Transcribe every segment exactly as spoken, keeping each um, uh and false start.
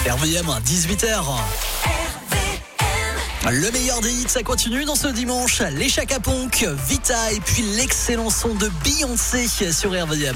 R V M, dix-huit heures. Le meilleur des hits, ça continue dans ce dimanche. Les Chaka Ponk, Vita et puis l'excellent son de Beyoncé sur R V M.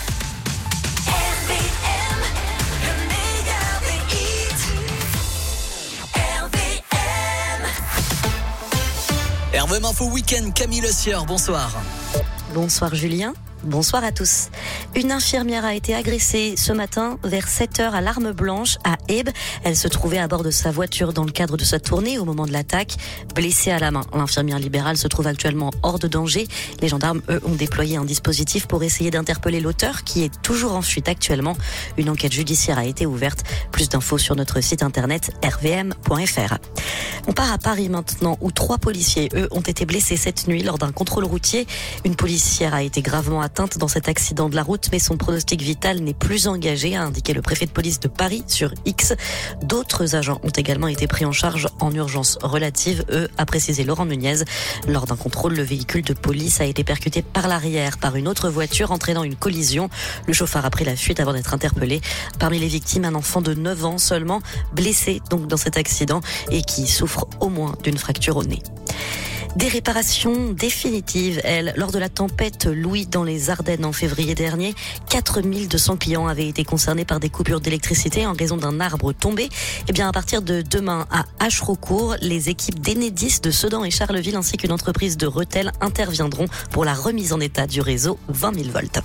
R V M Info Week-end, Camille Le Sieur, bonsoir. Bonsoir Julien. Bonsoir à tous. Une infirmière a été agressée ce matin vers sept heures à l'Arme Blanche à Aibes. Elle se trouvait à bord de sa voiture dans le cadre de sa tournée au moment de l'attaque, blessée à la main. L'infirmière libérale se trouve actuellement hors de danger. Les gendarmes, eux, ont déployé un dispositif pour essayer d'interpeller l'auteur qui est toujours en fuite actuellement. Une enquête judiciaire a été ouverte. Plus d'infos sur notre site internet r v m point f r. On part à Paris maintenant où trois policiers, eux, ont été blessés cette nuit lors d'un contrôle routier. Une policière a été gravement atteinte dans cet accident de la route, mais son pronostic vital n'est plus engagé, a indiqué le préfet de police de Paris sur X. D'autres agents ont également été pris en charge en urgence relative, eux, a précisé Laurent Nunez. Lors d'un contrôle, le véhicule de police a été percuté par l'arrière par une autre voiture, entraînant une collision. Le chauffeur a pris la fuite avant d'être interpellé. Parmi les victimes, un enfant de neuf ans seulement, blessé donc dans cet accident et qui souffre au moins d'une fracture au nez. Des réparations définitives, elles. Lors de la tempête Louis dans les Ardennes en février dernier, quatre mille deux cents clients avaient été concernés par des coupures d'électricité en raison d'un arbre tombé. Et bien, à partir de demain, à Achereaucourt, les équipes d'Enedis de Sedan et Charleville ainsi qu'une entreprise de Rethel interviendront pour la remise en état du réseau vingt mille volts.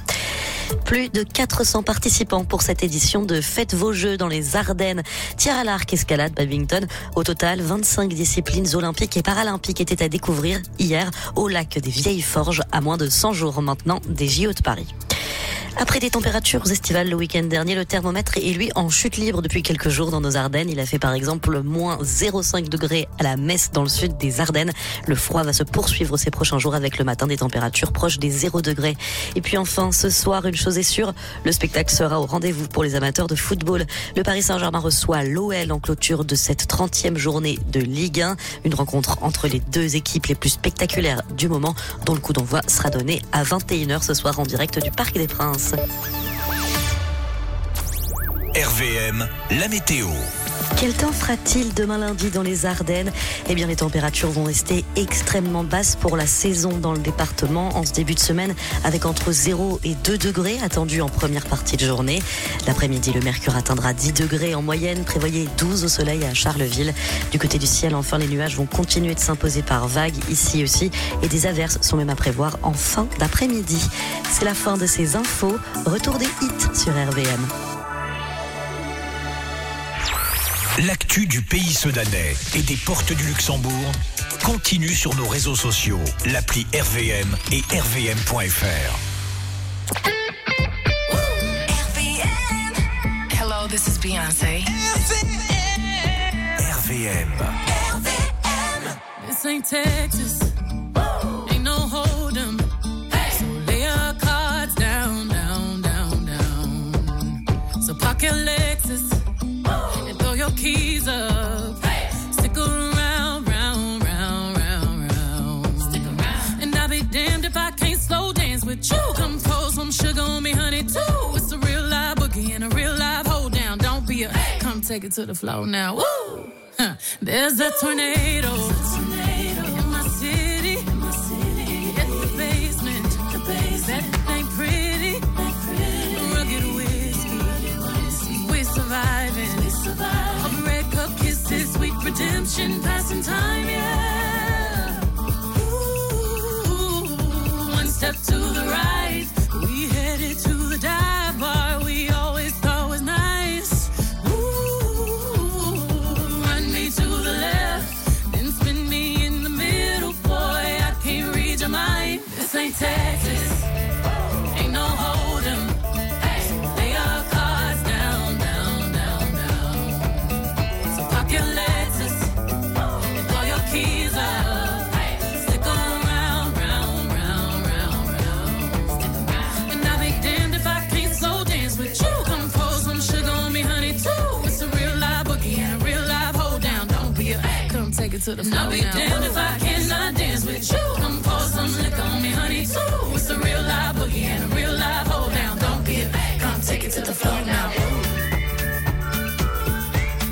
Plus de quatre cents participants pour cette édition de Faites vos jeux dans les Ardennes. Tir à l'arc, escalade, badminton. Au total, vingt-cinq disciplines olympiques et paralympiques étaient à découvrir hier au lac des Vieilles Forges, à moins de cent jours maintenant des J O de Paris. Après des températures estivales le week-end dernier, le thermomètre est lui en chute libre depuis quelques jours dans nos Ardennes. Il a fait par exemple moins zéro virgule cinq degrés à la Messe dans le sud des Ardennes. Le froid va se poursuivre ces prochains jours avec le matin des températures proches des zéro degrés. Et puis enfin, ce soir, une chose est sûre, le spectacle sera au rendez-vous pour les amateurs de football. Le Paris Saint-Germain reçoit l'O L en clôture de cette trentième journée de Ligue un. Une rencontre entre les deux équipes les plus spectaculaires du moment, dont le coup d'envoi sera donné à vingt et une heures ce soir en direct du Parc des Princes. R V M, la météo. Quel temps fera-t-il demain lundi dans les Ardennes ? Eh bien, les températures vont rester extrêmement basses pour la saison dans le département en ce début de semaine, avec entre zéro et deux degrés attendus en première partie de journée. L'après-midi, le mercure atteindra dix degrés en moyenne. Prévoyez douze au soleil à Charleville. Du côté du ciel, enfin, les nuages vont continuer de s'imposer par vagues ici aussi, et des averses sont même à prévoir en fin d'après-midi. C'est la fin de ces infos. Retour des hits sur R V M. L'actu du pays sedanais et des portes du Luxembourg continue sur nos réseaux sociaux, l'appli R V M et r v m point f r. R V M. Hello, this is Beyoncé. R V M. R V M. This ain't Texas. Ain't no hold 'em. So lay your cards down, down, down, down. So park your Lexus. Your keys up, hey. Stick around, round, round, round, round. Stick around. And I'll be damned if I can't slow dance with you. Come pour some sugar on me, honey, too. It's a real live boogie and a real live hold down. Don't be a, hey. Come take it to the floor now. Woo! Huh. There's a tornado. There's a tornado in my city. In my city. It's the basement. The basement. That ain't pretty. Ain't pretty. Rugged whiskey. Whiskey. We're surviving. We're surviving. Kisses, sweet redemption, passing time, yeah. Ooh, one step to the right, we headed to the dive bar we always thought was nice. Ooh, run me to the left, then spin me in the middle, boy, I can't read your mind. This ain't Texas, ain't no hold 'em. Lay your cards down, down, down, down. So park your Lexus and throw your keys up. Stick around, round, round, round, round. And I'll be damned if I can't slow dance with you. Come pour some sugar on me, honey, too. It's a real live boogie and a real live hold down. Don't be a, come take it to the floor. And I'll be damned if I cannot dance with you. Come pour some liquor on me, honey, too. It's a real live boogie and a real live hold down. Don't be a, come take it to the floor now.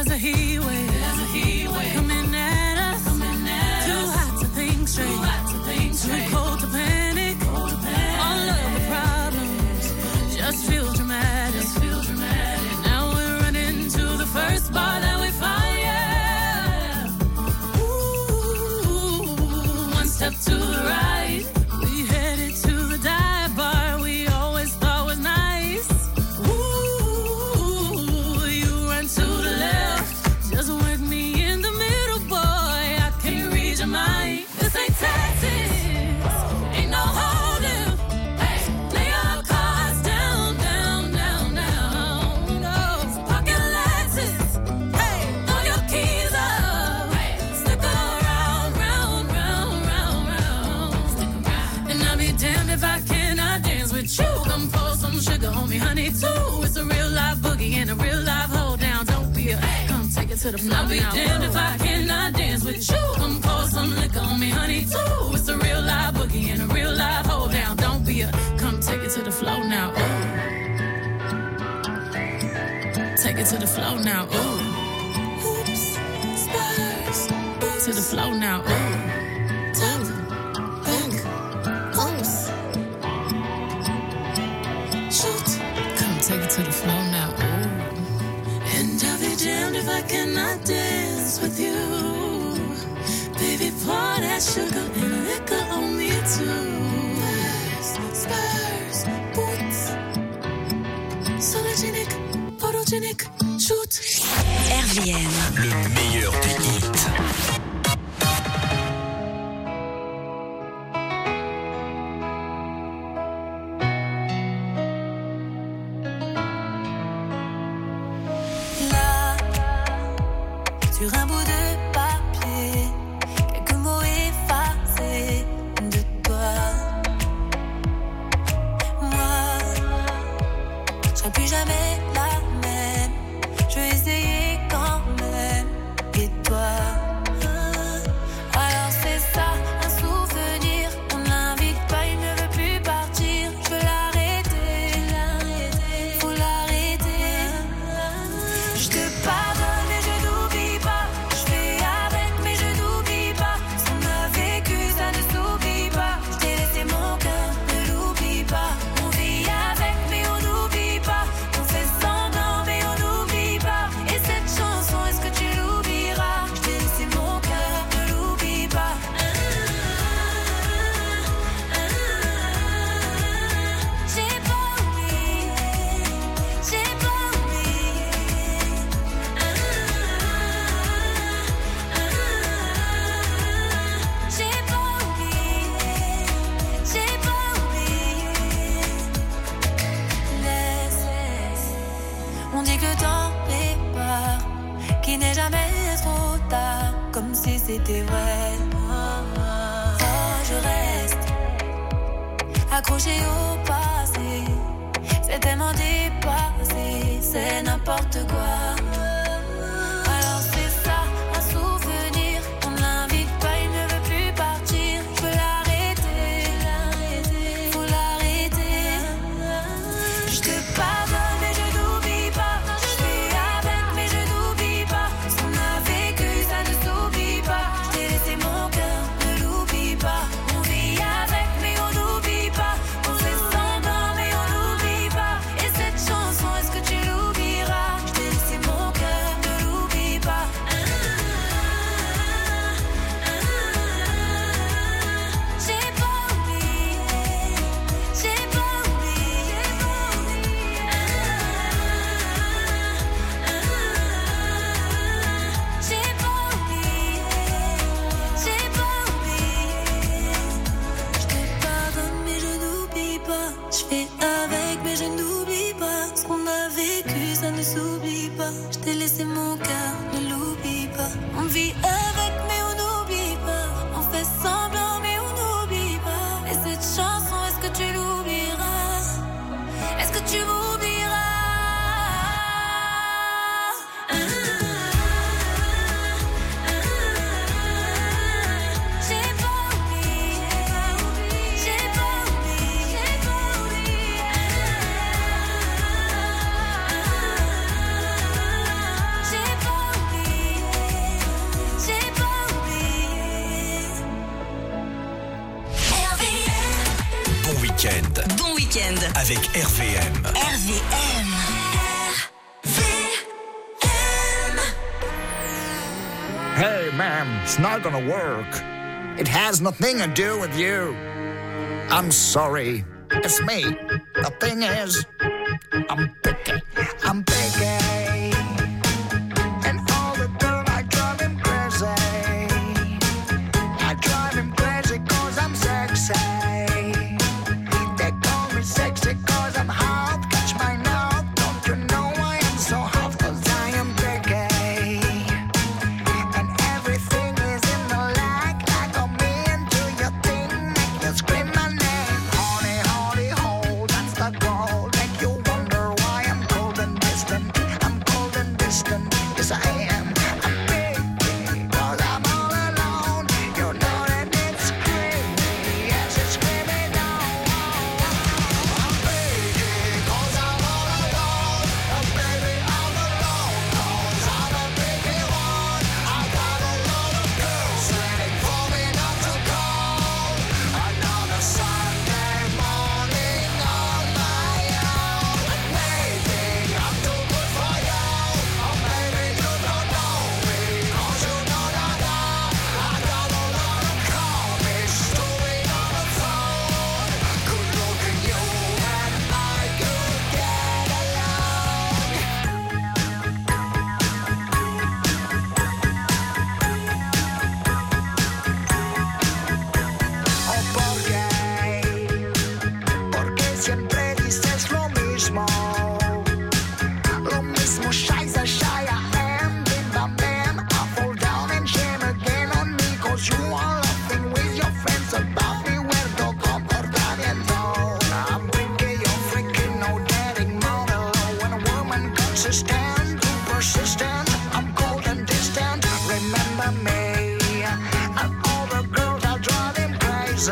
There's a heat wave, there's a heat wave coming at us, coming at us. Too hot to think straight, too hot to think straight. Too cold to panic, cold to panic. All of the problems just feel dramatic, just feel dramatic. Now we're running to the first bar that we find, yeah. Ooh, one step to the right, we headed to the dive bar we always thought was nice. Ooh, you run to the left, just work me in the middle, boy. I can't read your mind. This ain't Texas, ain't no holding. Hey, lay your cards down, down, down, down. No, pocket Lexus. Hey, throw your keys up. Hey, stick around, round, round, round, round. Stick around. And I'll be damned if I cannot dance with you. Come pour some sugar on me, honey, too. It's a real life boogie and a real life hold down. Don't be a come take it to the floor. I'll be damned if I cannot dance with you. Come pour some liquor on me, honey, too. It's a real life boogie and a real life hold down. Don't be a come take it to the floor now. Ooh. Take it to the floor now. Ooh. Oops, spurs. To the floor now. Ooh. Top, back, oops. Shoot. Come take it to the floor now. Ooh. And I'll be damned if I cannot dance with you. Baby, pour that sugar and liquor on me too. Spurs, spurs, boots. Sologenic, photogenic, shoot. R V M. Le meilleur des hits. Là, sur un bout de papier, quelques mots effacés de toi. Moi, je serai plus jamais la même. Je vais essayer quand même. Et toi, alors c'est ça, un souvenir. On l'invite pas, il ne veut plus partir. Je veux l'arrêter, faut l'arrêter. Je te pardonne mais je n'oublie pas. Je fais avec mais je n'oublie pas. Ce qu'on a vécu ça ne s'oublie pas. Je t'ai laissé mon cœur, ne l'oublie pas. On vit avec mais on n'oublie pas. On fait semblant mais on n'oublie pas. Et cette chanson est-ce que tu l'oublieras? Je t'ai laissé mon cœur, ne l'oublie pas. J'ai pas oublié, j'ai pas oublié. J'ai pas oublié, j'ai pas oublié. Laisse, on dit que temps répare, qu'il n'est jamais trop tard, comme si c'était vrai. Oh, je reste accroché au passé, c'est tellement dépassé, c'est n'importe quoi. Alors c'est ça, un souvenir. On ne l'invite pas, il ne veut plus partir. Je veux l'arrêter, faut l'arrêter. Je te pardonne mais je n'oublie pas. Je fais avec mais je n'oublie pas. Ce qu'on a vécu ça ne s'oublie pas. Je t'ai laissé mon cœur, ne l'oublie pas. On vit avec mais on n'oublie pas. On fait semblant mais on n'oublie pas. Et cette chanson est-ce que tu l'oublieras? Je t'ai laissé mon week-end. Avec R V M. R V M. Hey, ma'am, it's not gonna work. It has nothing to do with you. I'm sorry. It's me. The thing is, I'm picky. I'm picky. And all the girls, I drive him crazy. I drive him crazy cause I'm sexy. They call me sexy cause I'm hot. Catch my nose. Don't you know I am so hot cause I am picky. Scream my name, honey, honey, hold, that's the goal. Make you wonder why I'm cold and distant. I'm cold and distant, yes I am. I'm big, cause I'm all alone. You know that it's screaming, yes it's screaming now. I'm big, cause I'm all alone. And baby I'm alone, cause I'm a biggie one. I got a lot of girls waiting for me not to call. Another Sunday morning on my own. Maybe I'm too good for you, or maybe you don't know me, cause you know that I, I got a lot of comics doing on the phone. Good looking you and I could get along. Oh, porque, porque siempre dices lo mismo. Lo mismo, scheiße, shy I am. Been the man, I fall down and shame again on me. Cause you are laughing with your friends about me. Where the comportamiento? I'm picky, you're freaking, no dating model. When a woman consistent, too persistent, I'm cold and distant. Remember me, and all the girls I drive him crazy.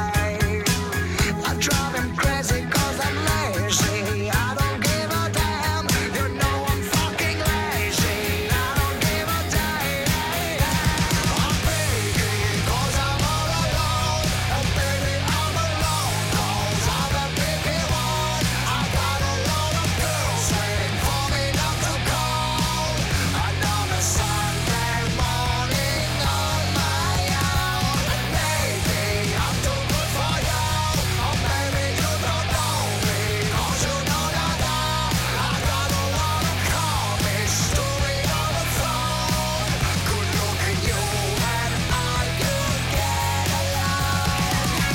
I drive him crazy cause I'm lazy. I don't give a damn. You know I'm fucking lazy. I don't give a damn. I'm picky cause I'm all alone. And baby I'm alone cause I'm a picky one. I got a lot of girls waiting for me not to call. Another Sunday morning on my own. Maybe I'm too good for you, or maybe you don't know me, cause you know that I, I got a lot of comics doing on the phone. Good looking you and I could get along.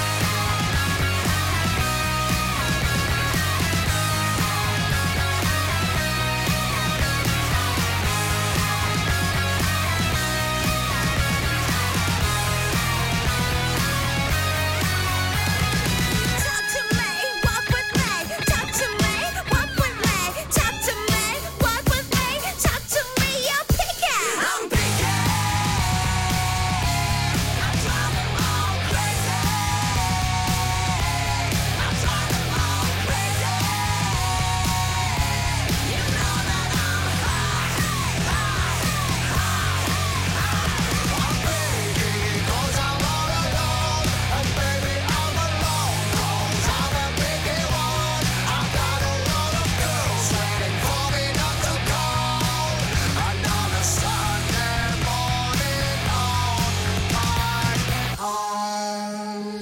Talk to me, walk with me. Talk to me, walk with me. Talk to me, walk with me. Talk to me, you're picky. I'm picky. I'm driving all crazy. I'm driving all crazy. You know that I'm high, high, high. I'm picky cause I'm all alone. And baby I'm alone cause I'm a picky one. I got a lot of girls waiting for me not to call. Another Sunday morning on my own.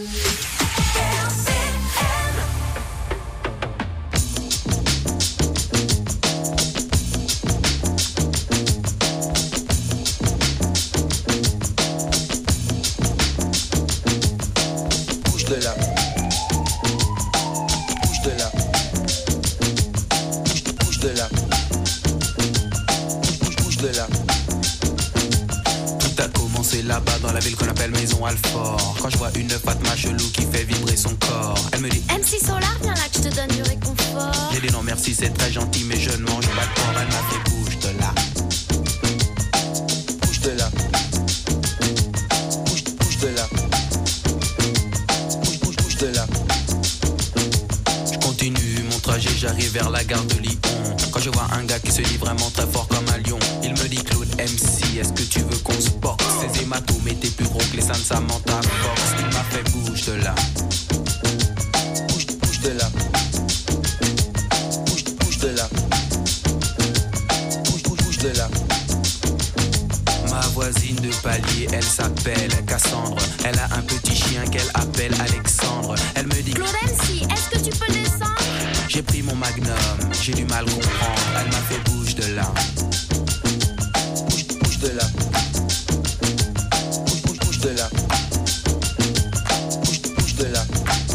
Bouge de là. Bouge de là. Bouge, bouge de là. Bouge, bouge, bouge de là. Tout a commencé là-bas dans la ville qu'on appelle Maison Alfort. Quand je vois une Fatma chelou qui fait vibrer son corps, elle me dit M C Solar, viens là que je te donne du réconfort. j'ai dit non merci c'est très gentil mais je ne mange pas de porc. Elle m'a fait bouge de là. Bouge de là. Bouge, bouge de là. Bouge, bouge, bouge de là. Je continue mon trajet, j'arrive vers la gare de Lyon. Quand je vois un gars qui se dit vraiment très fort comme un lion, il me dit Claude M C, est-ce que tu veux qu'on se boxe? Ces hématomes étaient plus gros que les seins de Samantha Fox. Il m'a fait bouge de là. Bouge, bouge de de là. Bouge, bouge de là. Bouge, bouge, bouge de là. Ma voisine de palier, elle s'appelle Cassandre. Elle a un petit chien qu'elle appelle Alexandre. Elle me dit Florency, est-ce que tu peux descendre? J'ai pris mon magnum, j'ai du mal comprendre. Elle m'a fait bouge de là. Bouge, bouge de là. Bouge, bouge, bouge de là. Bouge, bouge de là.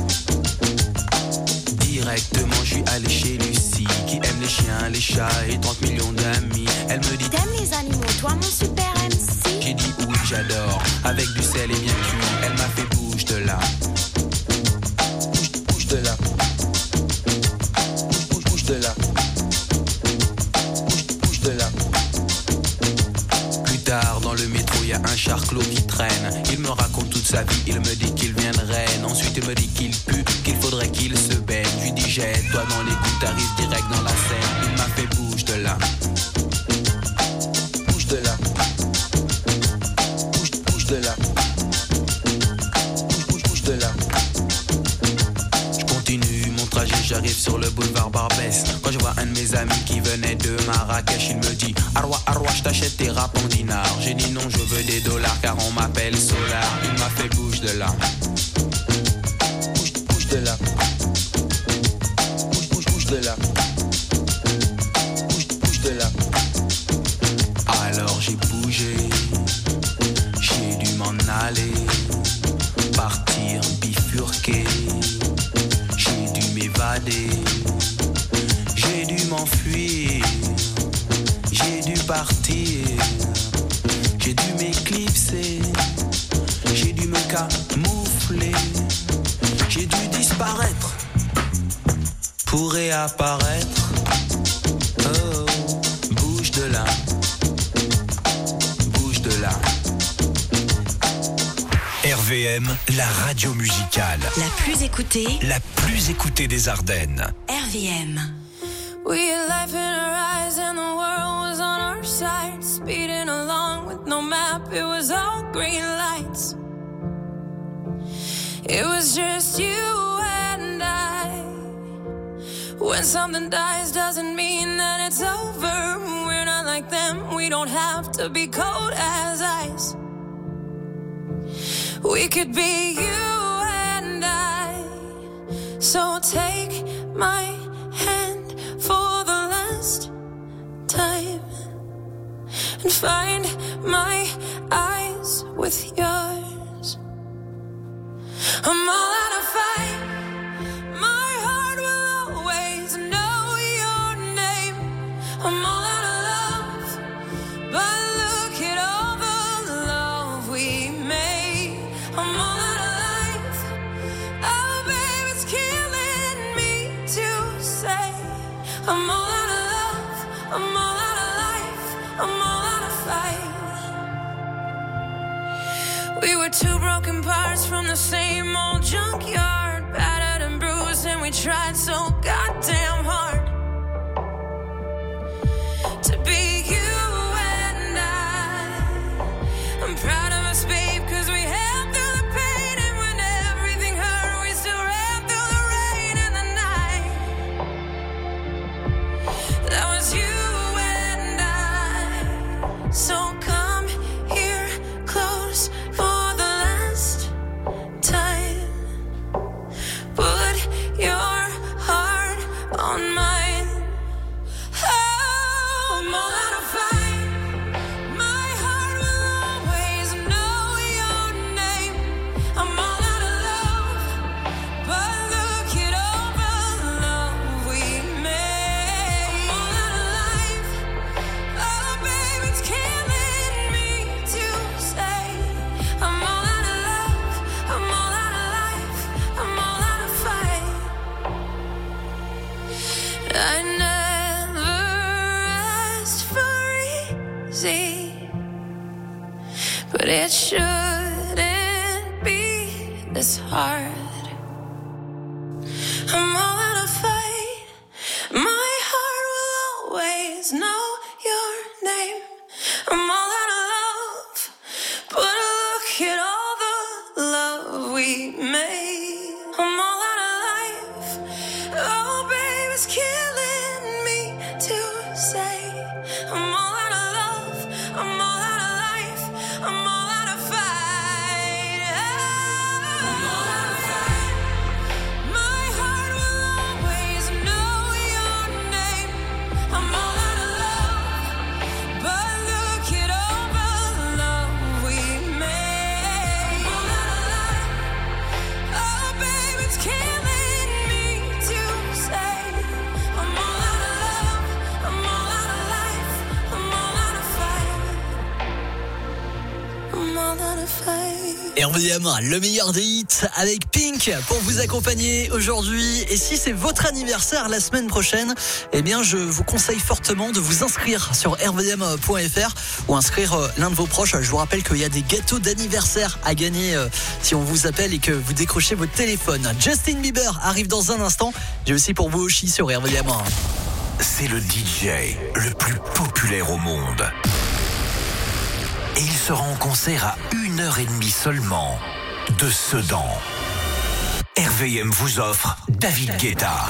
Directement, je suis allé chez Lucie, qui aime les chiens, les chats et trente millions d'amis. Elle me dit T'aimes les animaux, toi mon super M C? J'ai dit oui, j'adore. Avec du sel et bien cuit, elle m'a fait bouge de là. Bouge, bouge de là. Bouge, bouge de là. Bouge, bouge de là. Plus tard, dans le métro, il y a un charclos qui traîne. Il me raconte toute sa vie, il me dit qu'il vient de Rennes. Ensuite, il me dit qu'il pue, qu'il faudrait qu'il se baigne. Je lui dis jette-toi dans les coups, t'arrives direct dans la Seine. Il m'a fait bouge de là. Bouge de là. Bouge, bouge de là. Bouge, bouge, bouge de là. Je continue mon trajet, j'arrive sur le boulevard Barbès. Quand je vois un de mes amis qui venait de Marrakech, il me dit Arwa, Arwa, je t'achète tes rap en dinars. J'ai dit non, je veux des dollars car on m'appelle Solar. Il m'a fait bouge de là. Bouge, bouge de là. Bouge, bouge, bouge de là. Bouge, bouge de là. Alors j'ai bougé, j'ai dû m'en aller, partir bifurquer, j'ai dû m'évader, j'ai dû m'enfuir, j'ai dû partir, j'ai dû m'éclipser, j'ai dû me camoufler, j'ai dû disparaître pour réapparaître. Oh, bouge de là. R V M, la radio musicale. La plus écoutée. La plus écoutée des Ardennes. R V M. We had life in our eyes and the world was on our side. Speeding along with no map, it was all green lights. It was just you and I. When something dies doesn't mean that it's over. We're not like them, we don't have to be cold as ice. We could be you and I. So take my hand for the last time and find my eyes with yours. I'm all out of fight. My heart will always know your name. I'm all out of love, but look at all the love we made. I'm all out of life. Oh, babe, it's killing me to say. I'm all out of love. I'm all out of life. I'm all out of fight. We were two broken parts from the same old junkyard, battered and bruised, and we tried so goddamn hard to be you and I. I'm proud of us, babe, cause we held through the pain, and when everything hurt, we still ran through the rain and the night. That was you and I. So come here close for the last time. Put your heart on mine. Oh, I'm all out of fight. My heart will always know your name. I'm all out of love, but look at all the love we made. I'm all out of life. Oh, babe, it's killing me to say. I'm all out of love. I'm all out of life. I'm all out of fight. I never asked for easy, but it shouldn't be this hard. I'm all out of fight. My heart will always know your name. I'm all out of love, but look at all the love we made. I'm all out of life. gonna fade. R V M, le meilleur des hits avec Pink pour vous accompagner aujourd'hui. Et si c'est votre anniversaire la semaine prochaine, eh bien je vous conseille fortement de vous inscrire sur r v m point f r ou inscrire l'un de vos proches. Je vous rappelle qu'il y a des gâteaux d'anniversaire à gagner si on vous appelle et que vous décrochez votre téléphone. Justin Bieber arrive dans un instant. J'ai aussi pour vous Oshi sur R V M. C'est le D J le plus populaire au monde. Et il sera en concert à une heure et demie seulement de Sedan. R V M vous offre David Guetta.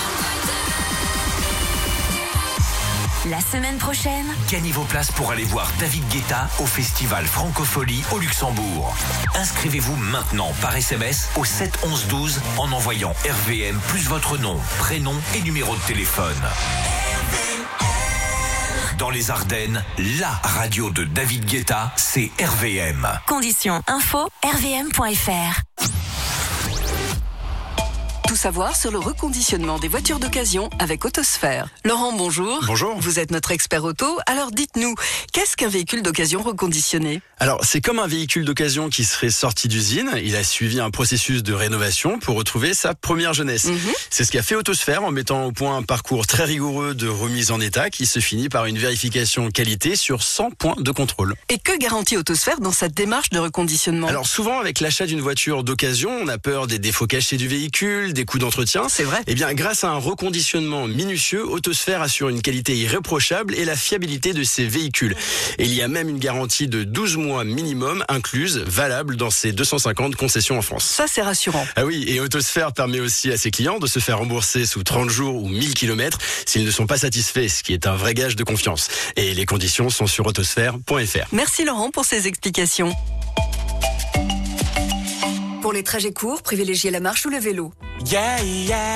La semaine prochaine, Gagnez vos places pour aller voir David Guetta au festival Francophonie au Luxembourg. Inscrivez-vous maintenant par S M S au sept onze douze en envoyant R V M plus votre nom, prénom et numéro de téléphone. Dans les Ardennes, la radio de David Guetta, c'est R V M. conditions info r v m point f r. Tout savoir sur le reconditionnement des voitures d'occasion avec Autosphère. Laurent, bonjour. Bonjour. Vous êtes notre expert auto. Alors dites-nous, qu'est-ce qu'un véhicule d'occasion reconditionné ? Alors, c'est comme un véhicule d'occasion qui serait sorti d'usine. Il a suivi un processus de rénovation pour retrouver sa première jeunesse. Mhm. C'est ce qu'a fait Autosphère en mettant au point un parcours très rigoureux de remise en état qui se finit par une vérification qualité sur cent points de contrôle. Et que garantit Autosphère dans cette démarche de reconditionnement ? Alors souvent, avec l'achat d'une voiture d'occasion, on a peur des défauts cachés du véhicule, des coûts d'entretien. C'est vrai. Eh bien, grâce à un reconditionnement minutieux, Autosphère assure une qualité irréprochable et la fiabilité de ses véhicules. Et il y a même une garantie de douze mois minimum incluse, valable dans ses deux cent cinquante concessions en France. Ça, c'est rassurant. Ah oui, et Autosphère permet aussi à ses clients de se faire rembourser sous trente jours ou mille kilomètres s'ils ne sont pas satisfaits, ce qui est un vrai gage de confiance. Et les conditions sont sur autosphère point f r. Merci Laurent pour ces explications. Pour les trajets courts, privilégiez la marche ou le vélo. Yeah, yeah.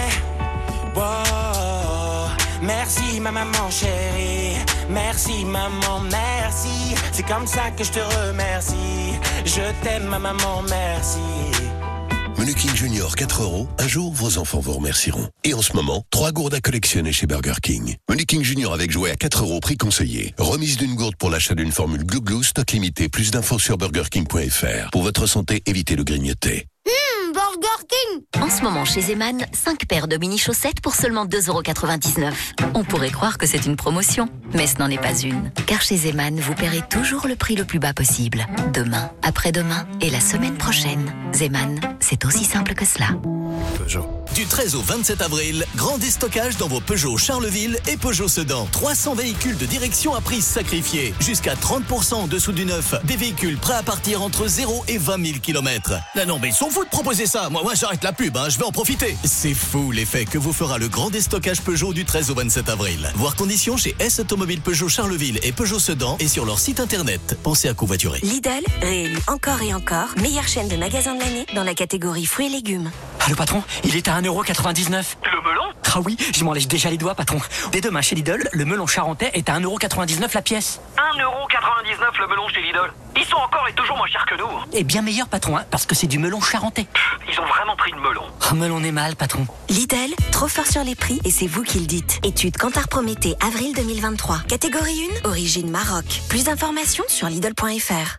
Wow. Merci ma maman chérie. Merci maman, merci. C'est comme ça que je te remercie. Je t'aime ma maman, merci. Menu King Junior quatre euros. Un jour, vos enfants vous remercieront. Et en ce moment, trois gourdes à collectionner chez Burger King. Menu King Junior avec jouet à quatre euros, prix conseillé. Remise d'une gourde pour l'achat d'une formule Glou Glou, stock limité. Plus d'infos sur burger king point f r. Pour votre santé, évitez le grignoter. Mmh, Burger King. En ce moment chez Zeman, cinq paires de mini-chaussettes pour seulement deux euros quatre-vingt-dix-neuf. On pourrait croire que c'est une promotion, mais ce n'en est pas une. Car chez Zeman, vous paierez toujours le prix le plus bas possible. Demain, après-demain et la semaine prochaine. Zeman, c'est aussi simple que cela. Peugeot. Du treize au vingt-sept avril, grand déstockage dans vos Peugeot Charleville et Peugeot Sedan. trois cents véhicules de direction à prix sacrifié. Jusqu'à trente pour cent en dessous du neuf. Des véhicules prêts à partir entre zéro et vingt mille kilomètres. Non, non, mais ils sont fous de proposer ça. Moi, moi j'arrête la pub, hein, je vais en profiter. C'est fou l'effet que vous fera le grand déstockage Peugeot du treize au vingt-sept avril. Voir conditions chez S Automobile Peugeot Charleville et Peugeot Sedan et sur leur site internet. Pensez à covoiturer. Lidl, réélu encore et encore, meilleure chaîne de magasins de l'année dans la catégorie fruits et légumes. Ah, le patron, il est à un euro quatre-vingt-dix-neuf. Le melon ? Ah oui, je m'en lèche déjà les doigts, patron. Dès demain chez Lidl, le melon charentais est à un euro quatre-vingt-dix-neuf la pièce. un euro quatre-vingt-dix-neuf le melon chez Lidl. Ils sont encore et toujours moins chers que nous. Et bien meilleur, patron, hein, parce que c'est du melon charentais. Ils ont vraiment pris le melon. Ah, melon est mal, patron. Lidl, trop fort sur les prix et c'est vous qui le dites. Étude Kantar Prométhée, avril deux mille vingt-trois. Catégorie un, origine Maroc. Plus d'informations sur Lidl point f r.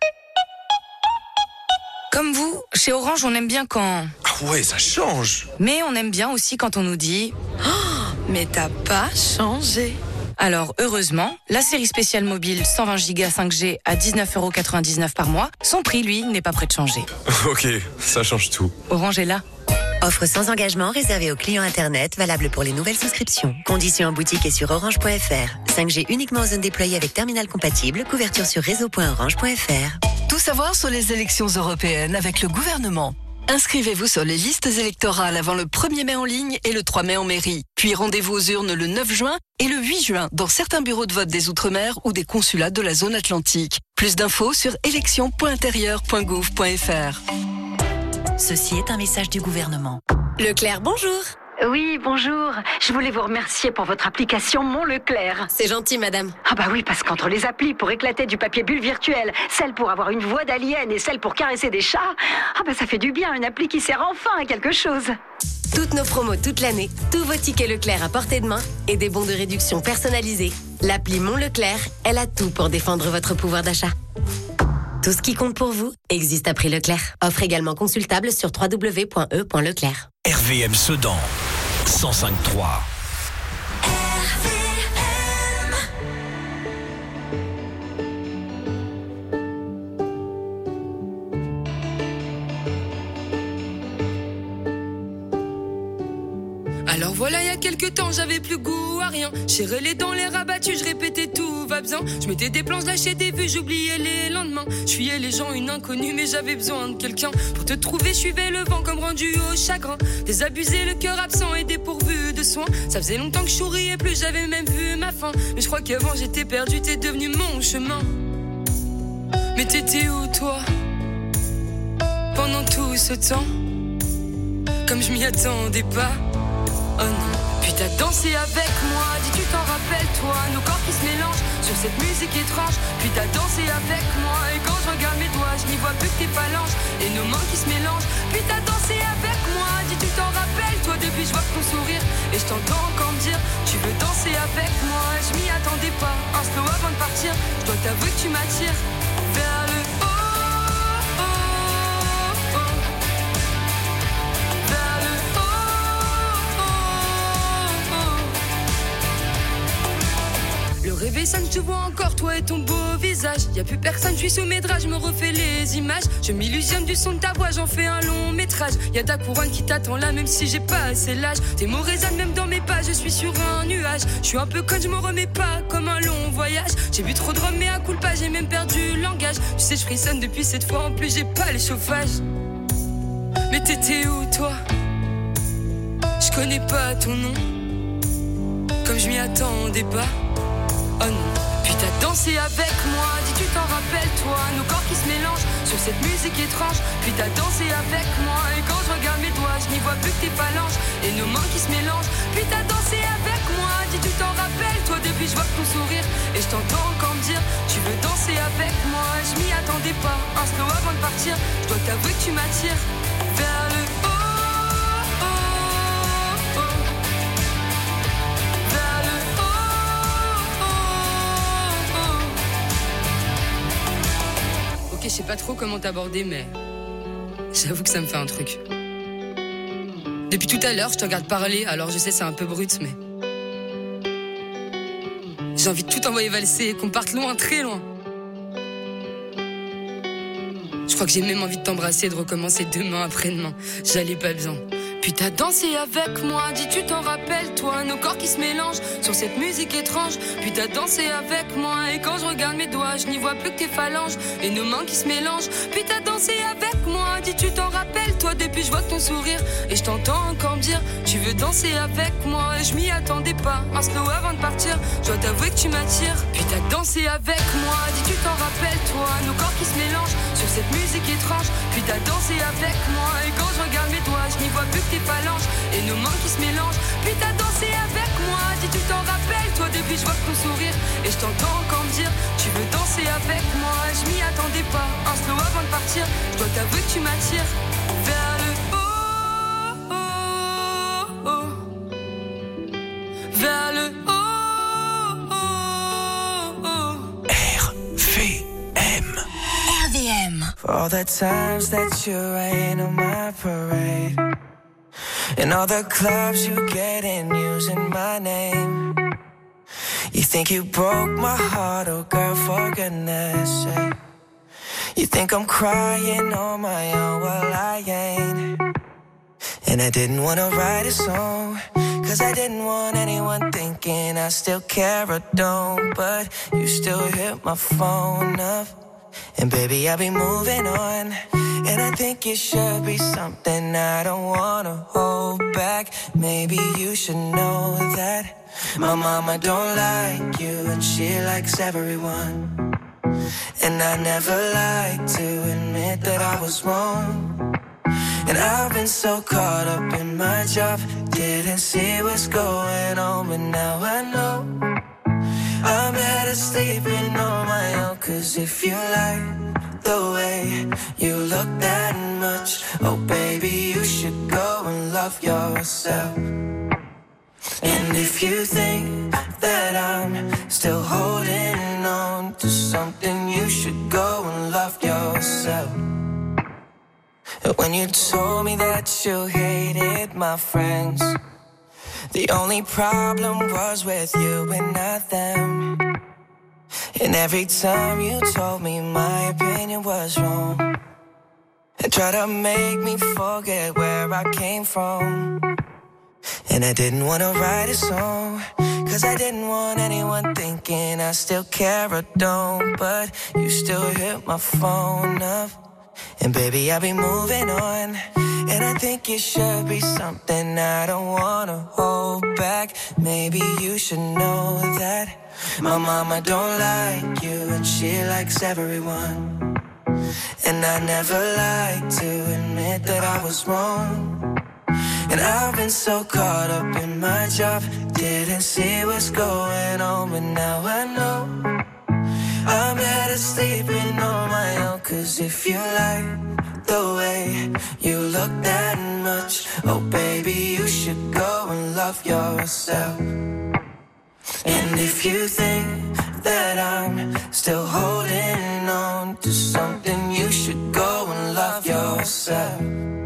Comme vous, chez Orange, on aime bien quand... Ah ouais, ça change. Mais on aime bien aussi quand on nous dit oh, « Mais t'as pas changé !» Alors, heureusement, la série spéciale mobile cent vingt giga cinq G à dix-neuf euros quatre-vingt-dix-neuf par mois, son prix, lui, n'est pas prêt de changer. Ok, ça change tout. Orange est là. Offre sans engagement réservée aux clients Internet, valable pour les nouvelles souscriptions. Conditions en boutique et sur orange point f r. cinq G uniquement en zone déployée avec terminal compatible. Couverture sur réseau point orange point f r. Tout savoir sur les élections européennes avec le gouvernement. Inscrivez-vous sur les listes électorales avant le premier mai en ligne et le trois mai en mairie. Puis rendez-vous aux urnes le neuf juin et le huit juin dans certains bureaux de vote des Outre-mer ou des consulats de la zone atlantique. Plus d'infos sur élections point intérieur point gouv point f r. Ceci est un message du gouvernement. Leclerc, bonjour. Oui, bonjour. Je voulais vous remercier pour votre application Mon Leclerc. C'est gentil, madame. Ah bah oui, parce qu'entre les applis pour éclater du papier bulle virtuel, celle pour avoir une voix d'alien et celle pour caresser des chats, ah bah ça fait du bien, une appli qui sert enfin à quelque chose. Toutes nos promos toute l'année, tous vos tickets Leclerc à portée de main et des bons de réduction personnalisés. L'appli Mon Leclerc, elle a tout pour défendre votre pouvoir d'achat. Tout ce qui compte pour vous existe à prix Leclerc. Offre également consultable sur w w w point e point leclerc. R V M Sedan, cent cinq trois. Alors voilà, il y a quelques temps, j'avais plus goût à rien. J'ai relé dans les rabattus, je répétais tout va bien. Je mettais des plans, je lâchais des vues, j'oubliais les lendemains. Je fuyais les gens, une inconnue, mais j'avais besoin de quelqu'un. Pour te trouver, je suivais le vent comme rendu au chagrin. Désabusé, le cœur absent et dépourvu de soins. Ça faisait longtemps que je souriais plus, j'avais même vu ma fin. Mais je crois qu'avant j'étais perdu, t'es devenu mon chemin. Mais t'étais où toi pendant tout ce temps? Comme je m'y attendais pas. Oh non, puis t'as dansé avec moi, dis tu t'en rappelles toi, nos corps qui se mélangent sur cette musique étrange. Puis t'as dansé avec moi, et quand je regarde mes doigts, je n'y vois plus que tes phalanges et nos mains qui se mélangent. Puis t'as dansé avec moi, dis tu t'en rappelles toi, depuis je vois ton sourire et je t'entends encore me dire tu veux danser avec moi. Je m'y attendais pas, un slow avant de partir, je dois t'avouer que tu m'attires vers le haut. Le réveil sonne, je te vois encore, toi et ton beau visage. Y'a plus personne, je suis sous mes draps, je me refais les images. Je m'illusionne du son de ta voix, j'en fais un long métrage. Y'a ta couronne qui t'attend là, même si j'ai pas assez l'âge. Tes mots résonnent même dans mes pas, je suis sur un nuage. Je suis un peu conne, je me remets pas, comme un long voyage. J'ai bu trop de rhum, mais à coup pas, j'ai même perdu le langage. Tu sais, je frissonne depuis cette fois, en plus j'ai pas les chauffages. Mais t'étais où toi? Je connais pas ton nom, comme je m'y attendais pas. Oh non, puis t'as dansé avec moi, dis tu t'en rappelles toi, nos corps qui se mélangent sur cette musique étrange. Puis t'as dansé avec moi, et quand je regarde mes doigts, je n'y vois plus que tes phalanges et nos mains qui se mélangent. Puis t'as dansé avec moi, dis tu t'en rappelles toi, depuis je vois ton sourire et je t'entends encore me dire tu veux danser avec moi. Je m'y attendais pas, un slow avant de partir, je dois t'avouer que tu m'attires vers le haut. Je sais pas trop comment t'aborder, mais j'avoue que ça me fait un truc. Depuis tout à l'heure, je te regarde parler, alors je sais c'est un peu brut, mais j'ai envie de tout envoyer valser, qu'on parte loin, très loin. Je crois que j'ai même envie de t'embrasser, de recommencer demain après-demain. J'allais pas bien. Puis t'as dansé avec moi, dis tu t'en rappelles toi, nos corps qui se mélangent sur cette musique étrange. Puis t'as dansé avec moi, et quand je regarde mes doigts, je n'y vois plus que tes phalanges et nos mains qui se mélangent. Puis t'as dansé avec moi, dis tu t'en rappelles toi, depuis je vois ton sourire et je t'entends encore me dire tu veux danser avec moi. Et je m'y attendais pas, un slow avant de partir, je dois t'avouer que tu m'attires. Puis t'as dansé avec moi, dis tu t'en rappelles toi, nos corps qui se mélangent sur cette musique étrange. Puis t'as dansé avec moi, et quand je regarde mes doigts, je n'y vois plus que tes phalanges et nos mains qui se mélangent. Puis t'as dansé avec moi, dis tu t'en rappelles toi, depuis je vois ton sourire et je t'entends encore me dire tu veux danser avec moi. Je m'y attendais pas, un slow avant de partir, je dois t'avouer que tu m'attires vers le haut, oh, oh, vers le haut, oh, oh. R V M. R V M. For all the times that you rain on my parade, and all the clubs you get in using my name. You think you broke my heart, oh girl, for goodness sake. You think I'm crying on my own, well I ain't. And I didn't wanna write a song, cause I didn't want anyone thinking I still care or don't. But you still hit my phone up, and baby I'll be moving on. And I think it should be something I don't wanna hold back. Maybe you should know that my mama don't like you, and she likes everyone. And I never like to admit that I was wrong. And I've been so caught up in my job, didn't see what's going on, but now I know I'm better sleeping on my own. Cause if you like the way you look that much, oh baby, you should go and love yourself. And if you think that I'm still holding on to something, you should go and love love yourself. When you told me that you hated my friends, the only problem was with you and not them. And every time you told me my opinion was wrong, and tried to make me forget where I came from. And I didn't want to write a song, cause I didn't want anyone thinking I still care or don't. But you still hit my phone up, and baby, I'll be moving on. And I think it should be something I don't wanna hold back. Maybe you should know that my mama don't like you, and she likes everyone. And I never like to admit that I was wrong. And I've been so caught up in my job, didn't see what's going on. But now I know I'm better sleeping on my own. Cause if you like the way you look that much, oh baby, you should go and love yourself. And if you think that I'm still holding on to something, you should go and love yourself.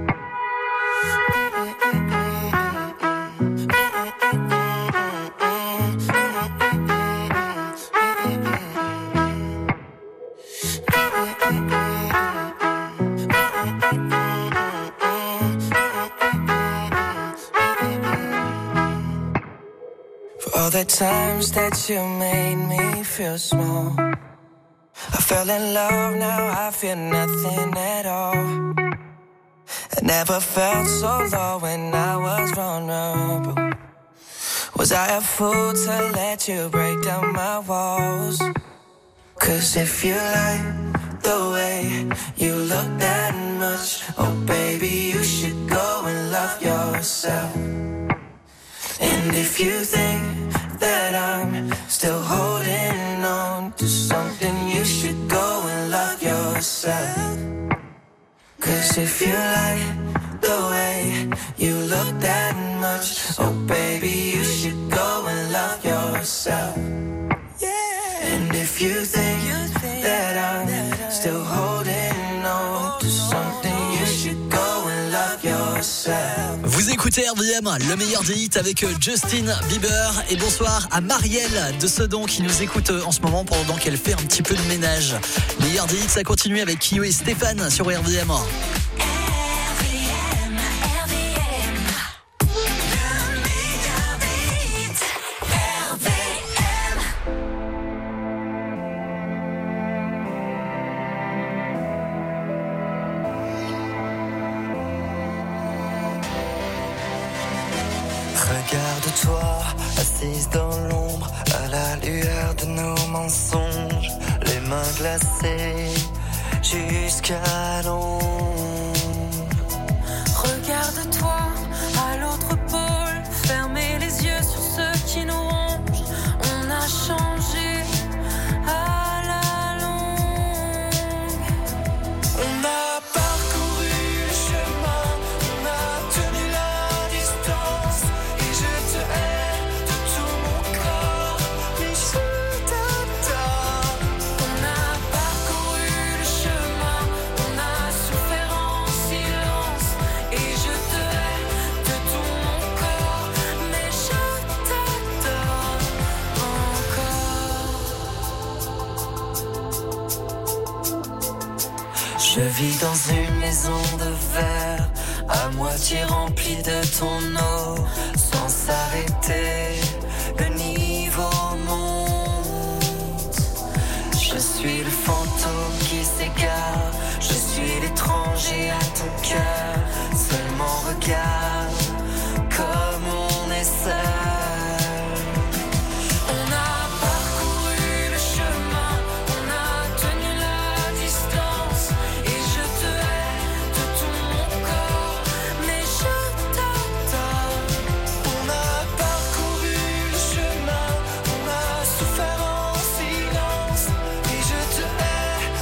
All the times that you made me feel small, I fell in love, now I feel nothing at all. I never felt so low when I was vulnerable. Was I a fool to let you break down my walls? Cause if you like the way you look that much, oh baby, you should go and love yourself. And if you think that I'm still holding on to something, you should go and love yourself. Cause if you like the way you look that much, oh baby, you should go and love yourself. Yeah. And if you think that I'm still holding on to something, you should go and love yourself. Vous écoutez R V M, le meilleur des hits avec Justin Bieber. Et bonsoir à Marielle de Sedan qui nous écoute en ce moment pendant qu'elle fait un petit peu de ménage. Meilleur des hits, ça continue avec Kyo et Stéphane sur R V M. Regarde-toi, assise dans l'ombre, à la lueur de nos mensonges, les mains glacées jusqu'à l'ombre. Regarde-toi, à l'autre pôle, fermez les yeux sur ceux qui nous rongent. On a changé à la longue. On a parcouru le chemin, on a tenu la distance. Et je te hais de tout mon corps, mais je t'adore. On a parcouru le chemin, on a souffert en silence. Et je te hais de tout mon corps, mais je t'adore encore. Je vis dans une maison de verre, à moitié remplie de ton eau. Sans s'arrêter, le niveau monte. Je suis le fantôme qui s'égare, je suis l'étranger à ton cœur. Seulement regarde comme on est seul. On a parcouru le chemin, on a tenu la distance. Et je te hais de tout mon corps, mais je t'adore. On a parcouru le chemin, on a souffert en silence. Et je te hais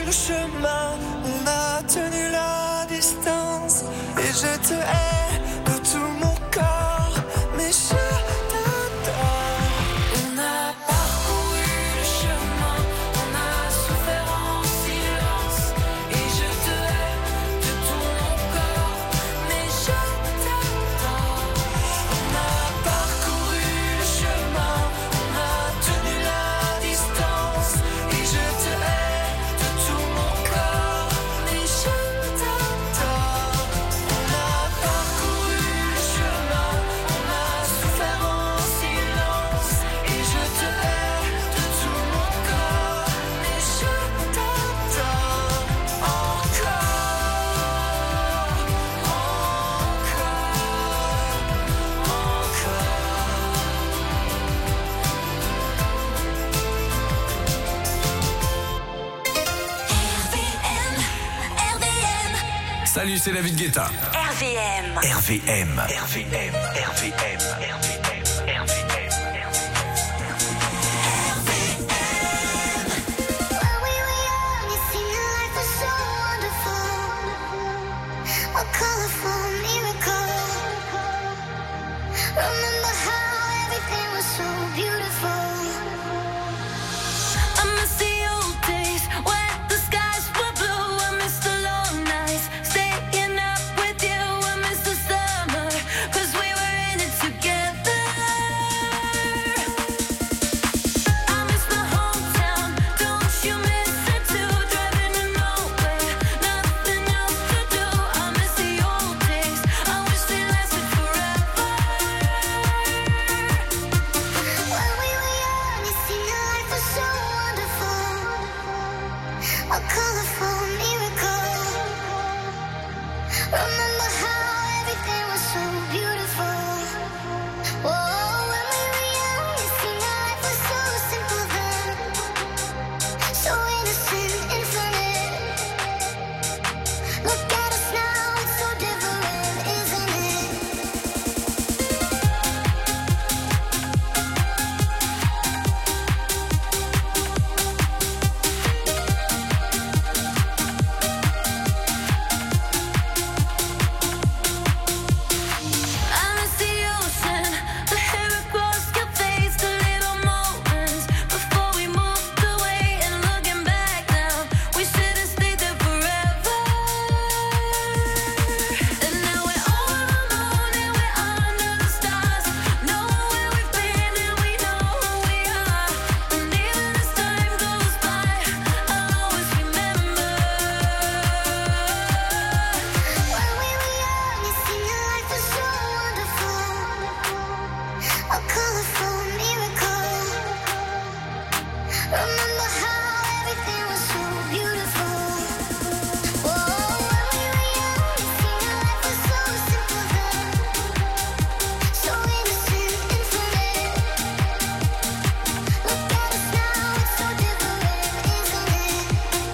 le chemin, on a tenu la distance. Et je te hais de tout mon corps, mais je t'adore. On a parcouru le chemin, on a souffert en silence. Et je te hais de tout mon corps, mais je t'adore. On a parcouru le chemin, on a tenu la distance. Et je te hais de tout mon corps, mais je t'adore. On a parcouru le chemin, on a souffert en silence. Et je te hais de tout mon corps, mais je t'adore encore, Salut, c'est David Guetta. R V M. R V M. R V M. R V M. R V M. R V M. A colorful miracle. Remember how everything was so beautiful. I miss the old days when the skies were blue. I miss the long nights staying up with you. I miss the summer 'cause we were in it together. I miss my hometown. Don't you miss it too? Driving to nowhere, nothing else to do. I miss the old days. I wish they lasted forever. When we were young, it seemed life was so wonderful. A colorful miracle. Remember how everything was so beautiful. Whoa, when we were young, it seemed life was so simple then. So innocent, infinite. Look at us now, it's so different, isn't it? I miss the ocean, the hair across your face, the little moments before we moved away. And looking back now, we should have stayed there forever. And now we're over the moon and we're under the stars. Know where we've been and we know who we are. And even as time goes by, I'll always remember. When we were young, it seemed life was so wonderful. A colorful miracle. Remember how everything was so beautiful. Whoa, when we were young, it seemed life was so simple then. So innocent, infinite. Look at us now, it's so different, isn't it?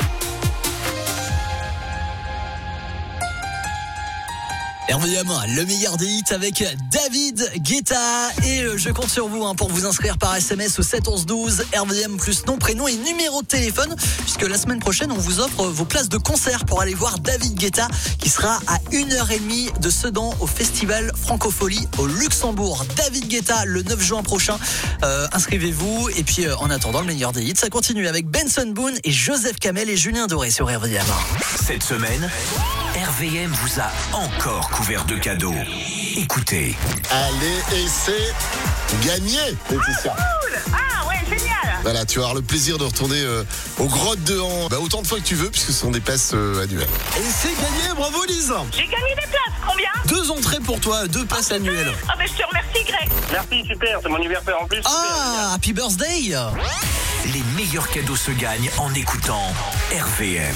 R V M, le meilleur des hits avec David Guetta. Et euh, je compte sur vous hein, pour vous inscrire par S M S au sept onze douze. R V M plus nom, prénom et numéro de téléphone. Puisque la semaine prochaine, on vous offre vos places de concert pour aller voir David Guetta, qui sera à une heure trente de Sedan au festival Francophonie au Luxembourg. David Guetta le neuf juin prochain. Euh, inscrivez-vous. Et puis euh, en attendant, le meilleur des hits, ça continue avec Benson Boone et Joseph Kamel et Julien Doré sur R V M. Cette semaine, R V M vous a encore couvert de cadeaux. Écoutez. Allez, et c'est gagné, Laetitia. Ah ouais, génial. Voilà, tu vas avoir le plaisir de retourner euh, aux grottes de Han bah, autant de fois que tu veux, puisque ce sont des passes euh, annuelles. Et c'est gagné, bravo Lise. J'ai gagné des places, combien? Deux entrées pour toi, deux passes ah, annuelles. Ah ben je te remercie Greg. Merci, super, c'est mon anniversaire en plus. Ah, happy birthday. Les meilleurs cadeaux se gagnent en écoutant R V M.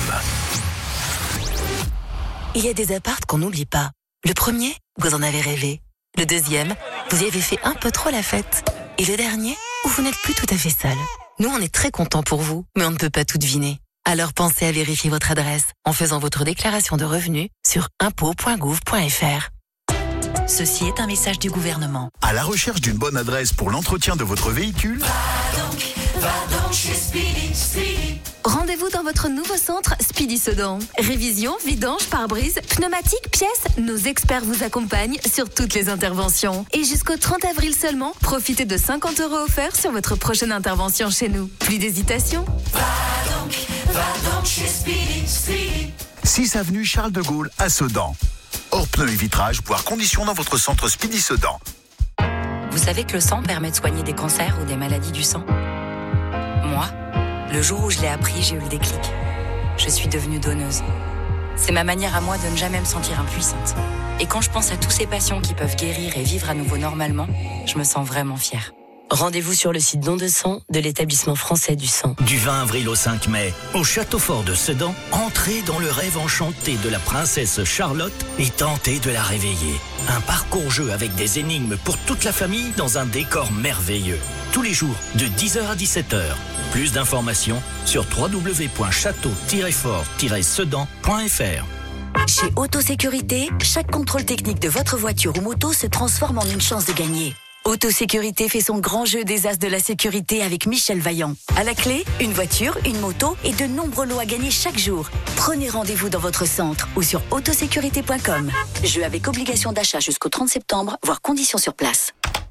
Il y a des apparts qu'on n'oublie pas. Le premier, vous en avez rêvé. Le deuxième, vous y avez fait un peu trop la fête. Et le dernier, où vous n'êtes plus tout à fait seul. Nous, on est très contents pour vous, mais on ne peut pas tout deviner. Alors pensez à vérifier votre adresse en faisant votre déclaration de revenus sur impôts point gouv point fr. Ceci est un message du gouvernement. À la recherche d'une bonne adresse pour l'entretien de votre véhicule ? Va donc, va donc chez Speedy, Speedy. Rendez-vous Rendez-vous dans votre nouveau centre Speedy Sedan. Révision, vidange, pare-brise, pneumatique, pièces, nos experts vous accompagnent sur toutes les interventions. Et jusqu'au trente avril seulement, profitez de cinquante euros offerts sur votre prochaine intervention chez nous. Plus d'hésitation. Va donc, va donc chez Speedy, Speedy. six avenue Charles de Gaulle à Sedan. Hors pneus et vitrage, voire conditions dans votre centre Speedy Sedan. Vous savez que le sang permet de soigner des cancers ou des maladies du sang ? Moi, le jour où je l'ai appris, j'ai eu le déclic. Je suis devenue donneuse. C'est ma manière à moi de ne jamais me sentir impuissante. Et quand je pense à tous ces patients qui peuvent guérir et vivre à nouveau normalement, je me sens vraiment fière. Rendez-vous sur le site don de sang de l'établissement français du sang. Du vingt avril au cinq mai, au Château Fort de Sedan, entrez dans le rêve enchanté de la princesse Charlotte et tentez de la réveiller. Un parcours-jeu avec des énigmes pour toute la famille dans un décor merveilleux. Tous les jours, de dix heures à dix-sept heures. Plus d'informations sur w w w point château tiret fort tiret sedan point f r. Chez Autosécurité, chaque contrôle technique de votre voiture ou moto se transforme en une chance de gagner. Autosécurité fait son grand jeu des as de la sécurité avec Michel Vaillant. À la clé, une voiture, une moto et de nombreux lots à gagner chaque jour. Prenez rendez-vous dans votre centre ou sur autosécurité point com. Jeu avec obligation d'achat jusqu'au trente septembre, voire conditions sur place.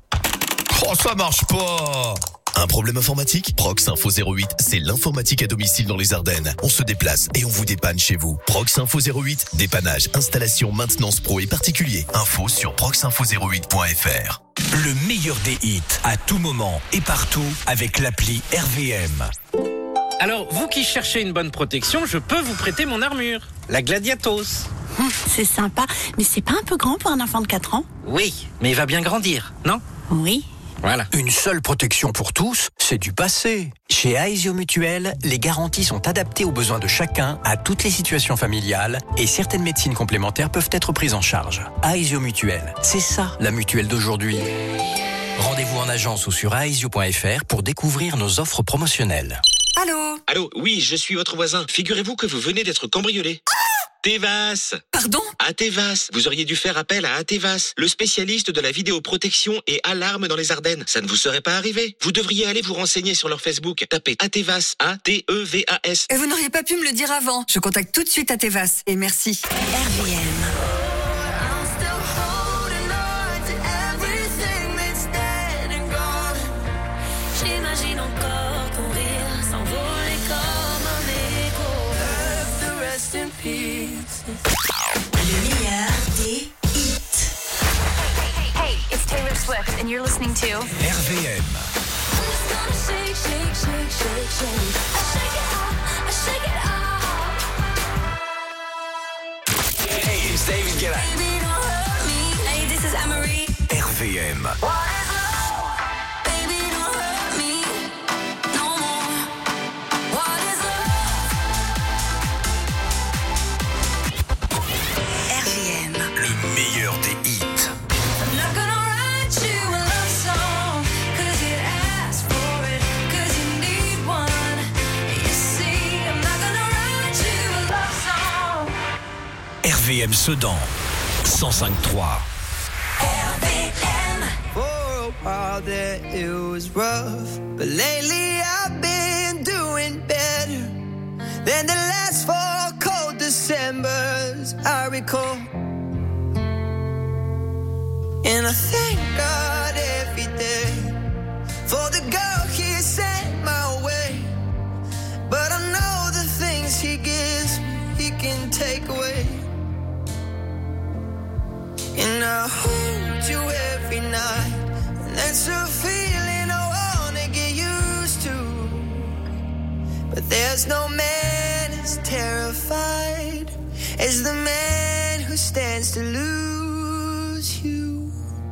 Oh, ça marche pas! Un problème informatique? Prox Info zéro huit, c'est l'informatique à domicile dans les Ardennes. On se déplace et on vous dépanne chez vous. Prox Info zéro huit, dépannage, installation, maintenance pro et particulier. Info sur prox info zéro huit point f r. Le meilleur des hits, à tout moment et partout, avec l'appli R V M. Alors, vous qui cherchez une bonne protection, je peux vous prêter mon armure, la Gladiatos. Hum, c'est sympa, mais c'est pas un peu grand pour un enfant de quatre ans? Oui, mais il va bien grandir, non? Oui. Voilà. Une seule protection pour tous, c'est du passé. Chez Aesio Mutuel, les garanties sont adaptées aux besoins de chacun, à toutes les situations familiales, et certaines médecines complémentaires peuvent être prises en charge. Aesio Mutuel, c'est ça la mutuelle d'aujourd'hui. Rendez-vous en agence ou sur aesio point f r pour découvrir nos offres promotionnelles. Allô? Allô, oui, je suis votre voisin. Figurez-vous que vous venez d'être cambriolé. Ah! Atevas. Pardon? Atevas. Vous auriez dû faire appel à Atevas, le spécialiste de la vidéoprotection et alarme dans les Ardennes. Ça ne vous serait pas arrivé. Vous devriez aller vous renseigner sur leur Facebook. Tapez Atevas, A T E V A S. Et vous n'auriez pas pu me le dire avant. Je contacte tout de suite Atevas. Et merci. R V M. J'imagine encore ton rire s'envoler comme un écho. Let the rest in peace. Le meilleur des hits. Hey, hey, it's Taylor Swift and you're listening to R V M. Shake, shake, shake, shake, shake. I shake it off, I shake it off. Hey, it's David Guetta. Baby, don't hurt me. Hey, this is Anne-Marie. R V M. R V M Sedan, cent cinq trois. For a while there it was rough, but lately I've been doing better than the last four cold Decembers I recall. And I thank God every day for the girl He sent my way. But I know the things He gives me, He can take away. And I hold you every night, and that's a feeling I wanna get used to. But there's no man as terrified as the man who stands to lose you.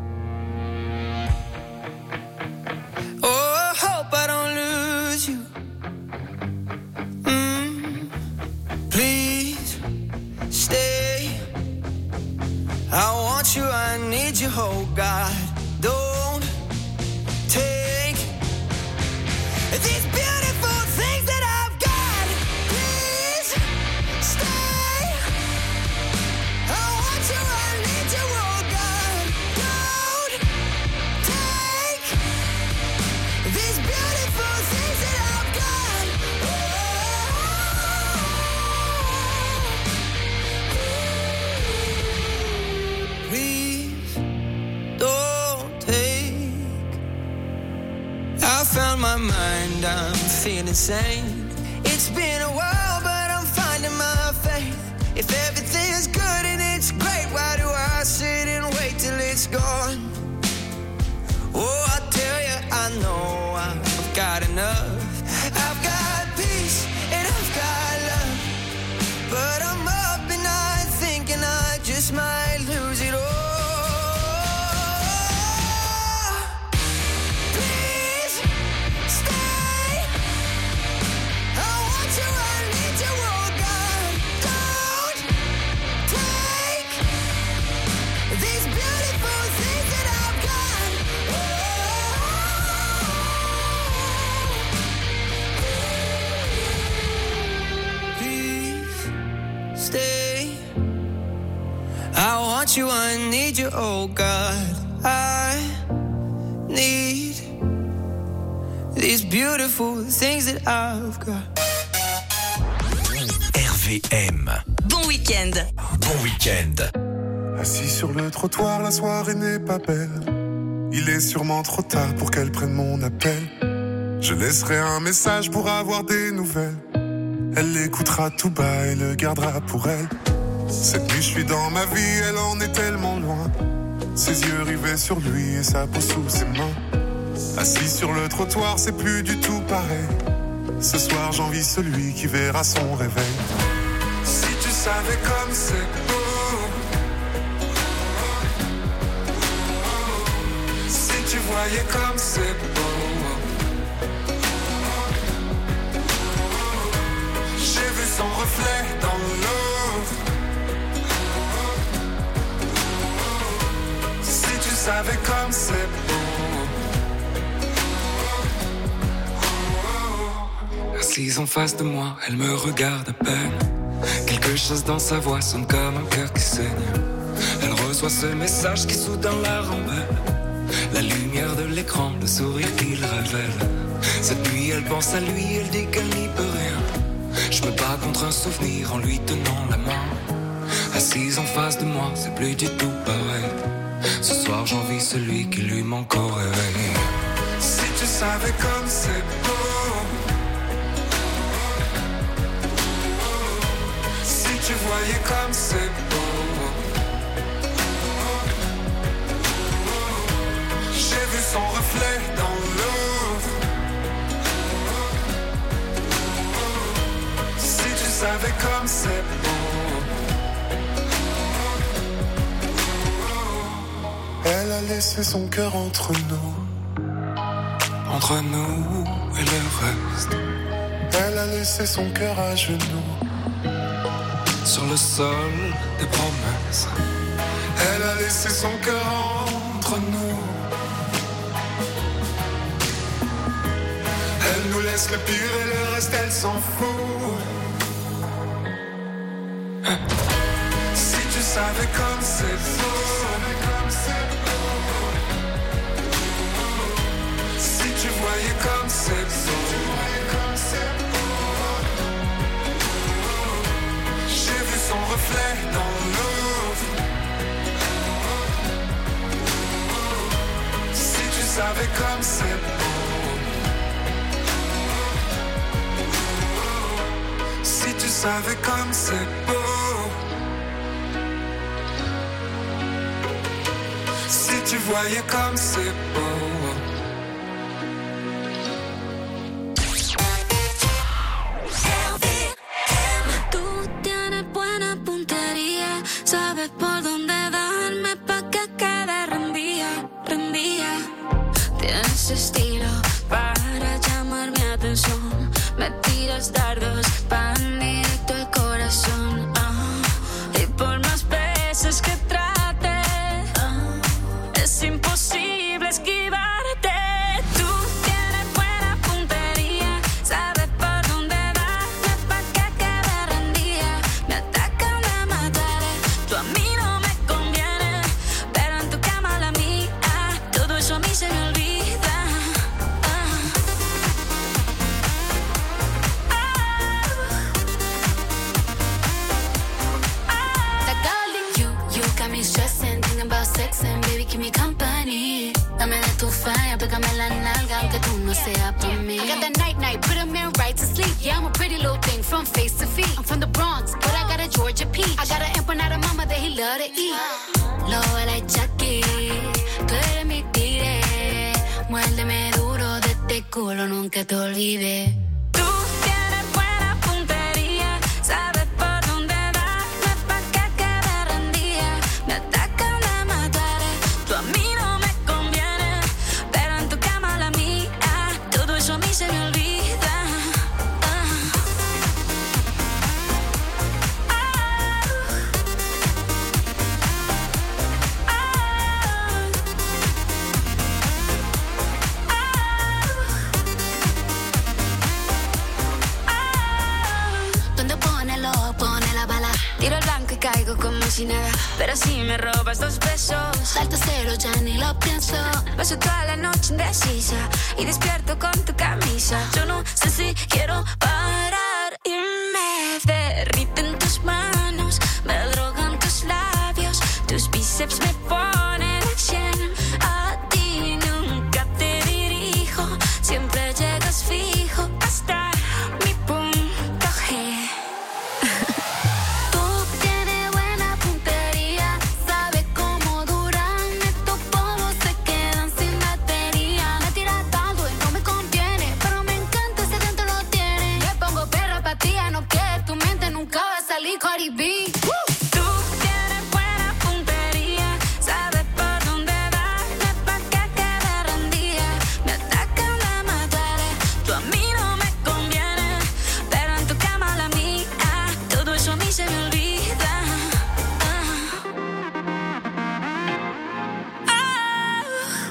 Oh, I hope I don't lose you. Mm, please stay. I want you, I need you, oh God. Don't take these beautiful things that I've got. Please stay. I want you, I need you, oh God. Don't take these beautiful things that I've got. Oh. mind, I'm feeling sane. It's been a while, but I'm finding my faith. If everything's good and it's great, why do I sit and wait till it's gone? Oh, I tell you, I know I've got enough. I've got peace and I've got love, but I'm up and I'm thinking I just might lose it all. Please stay. I want you, I need you, oh God. Don't take these beautiful things that I've got. Please stay. I want you, I need you, oh God. I need these beautiful things that I've got. R V M. Bon week-end. Bon week-end. Assis sur le trottoir, la soirée n'est pas belle. Il est sûrement trop tard pour qu'elle prenne mon appel. Je laisserai un message pour avoir des nouvelles. Elle l'écoutera tout bas et le gardera pour elle. Cette nuit je suis dans ma vie, elle en est tellement loin. Ses yeux rivés sur lui et sa peau sous ses mains. Assis sur le trottoir, c'est plus du tout pareil. Ce soir j'envie celui qui verra son réveil. Si tu savais comme c'est beau, si tu voyais comme c'est beau. J'ai vu son reflet dans l'eau. Si tu savais comme c'est beau. Assise en face de moi, elle me regarde à peine. Quelque chose dans sa voix sonne comme un cœur qui saigne. Elle reçoit ce message qui soudain la rembelle. La lumière de l'écran, le sourire qu'il révèle. Cette nuit elle pense à lui, elle dit qu'elle n'y peut rien. Je me bats contre un souvenir en lui tenant la main. Assise en face de moi, c'est plus du tout pareil. Ce soir j'envie celui qui lui manque au réveil. Si tu savais comme c'est beau. Si tu voyais comme c'est beau. J'ai vu son reflet dans l'eau. Si tu savais comme c'est beau. Elle a laissé son cœur entre nous. Entre nous et le reste. Elle a laissé son cœur à genoux. Sur le sol des promesses. Elle a laissé son cœur entre nous. Elle nous laisse le pire et le reste elle s'en fout. Si tu savais comme c'est beau. Si tu voyais comme c'est beau. J'ai vu son reflet dans l'eau. Si tu savais comme c'est beau. Si tu savais comme c'est beau. Si tu voyais comme c'est beau. Por dónde darme pa' que quede rendida, rendida. Tienes estilo para llamar mi atención. Me tiras dardos pan directo al corazón. Ah, y por más veces que trate, ah, es imposible esquivarte. Tú tienes buena puntería, sabes por dónde darme pa' que quede rendida. Me atacan, me mataré. Tú a mí no me conviene, pero en tu cama la mía, todo eso a mí se me olvida. Ah. Ah. stay up on me. I got that night night, put a man right to sleep. Yeah, I'm a pretty little thing from face to feet. I'm from the Bronx, but I got a Georgia peach. I got an empanada mama that he love to eat. Lo like Chucky, tú eres mi tigre. Muérdeme duro de este culo, nunca te olvides. Caigo como si nada, pero si me robas dos besos, salto cero, ya ni lo pienso. Paso toda la noche indecisa y despierto con tu camisa. Yo no sé si quiero parar y me derriten tus manos, me drogan tus labios, tus bíceps me ponen a cien. A ti nunca te dirijo, siempre llegas fijo hasta mi punto G. Cardi B. Tú tienes buena puntería, sabes por dónde darme pa' que quede rendida. Me atacan, me mataré, tú a mí no me conviene, pero en tu cama la mía, todo eso a mí se me olvida. Ah. Ah.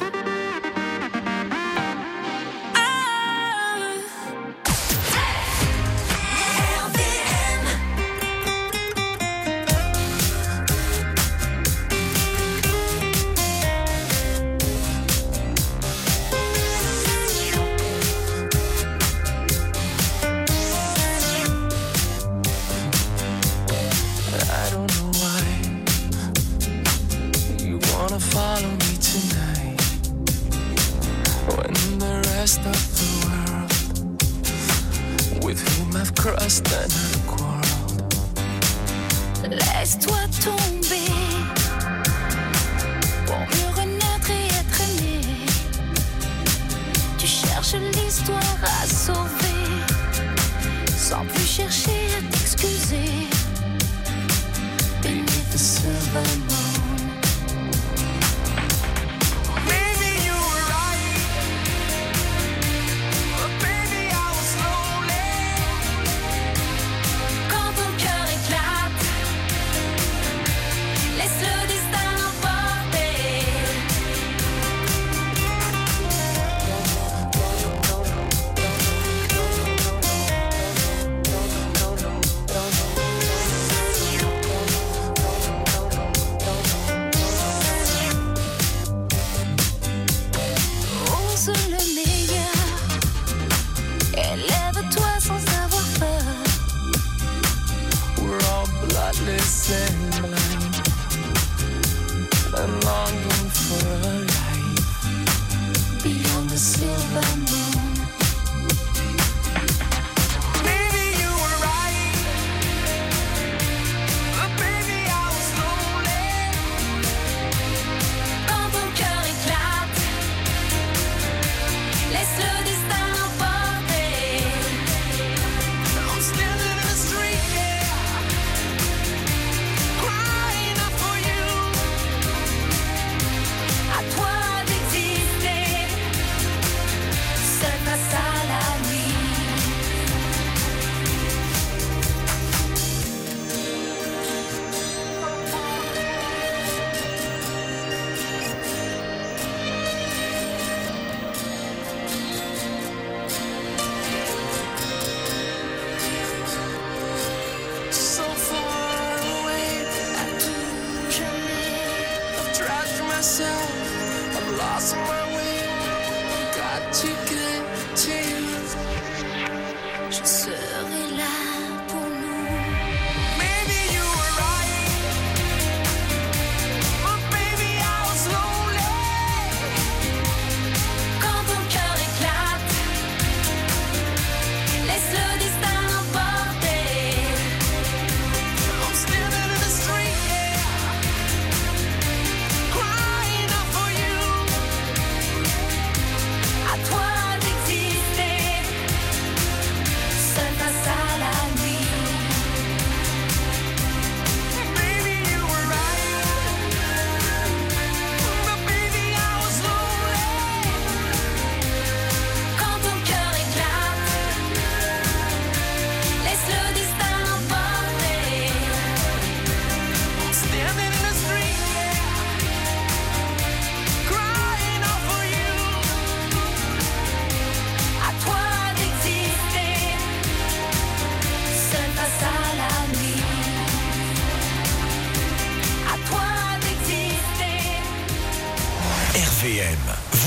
Follow me tonight when the rest of the world with whom I've crossed and I've quarreled. Laisse-toi tomber pour mieux renaître et être aimé. Tu cherches l'histoire à sauver sans plus chercher à t'excuser. Beneath the silver moon. And blind and longing for a life beyond the silver moon. Maybe you were right, but baby I was lonely. Quand ton cœur éclate, laisse le destin l'emporter. I'm standing in the street, yeah, crying out for you. À toi d'exister, seul face à la nuit. So far away, à tout jamais. I've tried for myself, I've lost my way. Got to get to you. Je serai là pour nous. Maybe you were right, but baby I was lonely. Quand ton cœur éclate,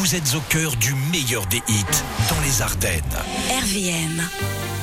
Vous êtes au cœur du meilleur des hits dans les Ardennes. R V M.